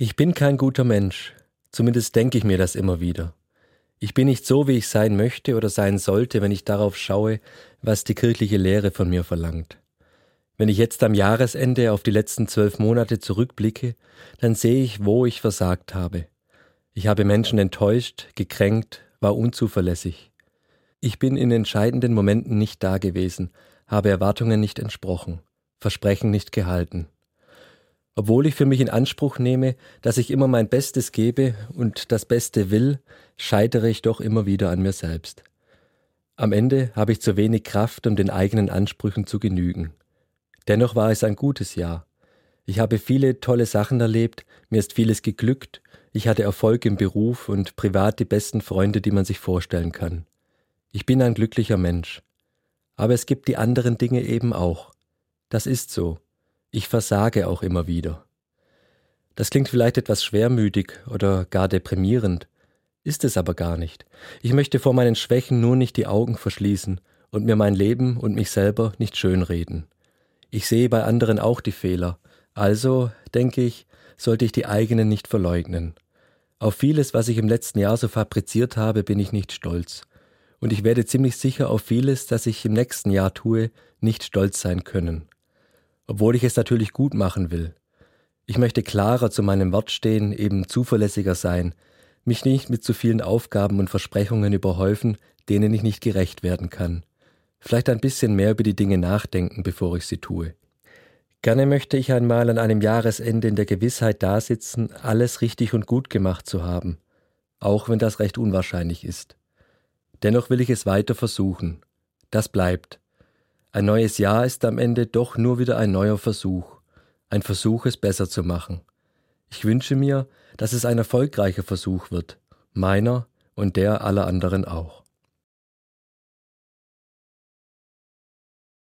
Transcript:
Ich bin kein guter Mensch, zumindest denke ich mir das immer wieder. Ich bin nicht so, wie ich sein möchte oder sein sollte, wenn ich darauf schaue, was die kirchliche Lehre von mir verlangt. Wenn ich jetzt am Jahresende auf die letzten 12 Monate zurückblicke, dann sehe ich, wo ich versagt habe. Ich habe Menschen enttäuscht, gekränkt, war unzuverlässig. Ich bin in entscheidenden Momenten nicht da gewesen, habe Erwartungen nicht entsprochen, Versprechen nicht gehalten. Obwohl ich für mich in Anspruch nehme, dass ich immer mein Bestes gebe und das Beste will, scheitere ich doch immer wieder an mir selbst. Am Ende habe ich zu wenig Kraft, um den eigenen Ansprüchen zu genügen. Dennoch war es ein gutes Jahr. Ich habe viele tolle Sachen erlebt, mir ist vieles geglückt, ich hatte Erfolg im Beruf und privat die besten Freunde, die man sich vorstellen kann. Ich bin ein glücklicher Mensch. Aber es gibt die anderen Dinge eben auch. Das ist so. Ich versage auch immer wieder. Das klingt vielleicht etwas schwermütig oder gar deprimierend, ist es aber gar nicht. Ich möchte vor meinen Schwächen nur nicht die Augen verschließen und mir mein Leben und mich selber nicht schönreden. Ich sehe bei anderen auch die Fehler, also, denke ich, sollte ich die eigenen nicht verleugnen. Auf vieles, was ich im letzten Jahr so fabriziert habe, bin ich nicht stolz. Und ich werde ziemlich sicher auf vieles, das ich im nächsten Jahr tue, nicht stolz sein können. Obwohl ich es natürlich gut machen will. Ich möchte klarer zu meinem Wort stehen, eben zuverlässiger sein, mich nicht mit zu vielen Aufgaben und Versprechungen überhäufen, denen ich nicht gerecht werden kann. Vielleicht ein bisschen mehr über die Dinge nachdenken, bevor ich sie tue. Gerne möchte ich einmal an einem Jahresende in der Gewissheit dasitzen, alles richtig und gut gemacht zu haben, auch wenn das recht unwahrscheinlich ist. Dennoch will ich es weiter versuchen. Das bleibt. Ein neues Jahr ist am Ende doch nur wieder ein neuer Versuch. Ein Versuch, es besser zu machen. Ich wünsche mir, dass es ein erfolgreicher Versuch wird. Meiner und der aller anderen auch.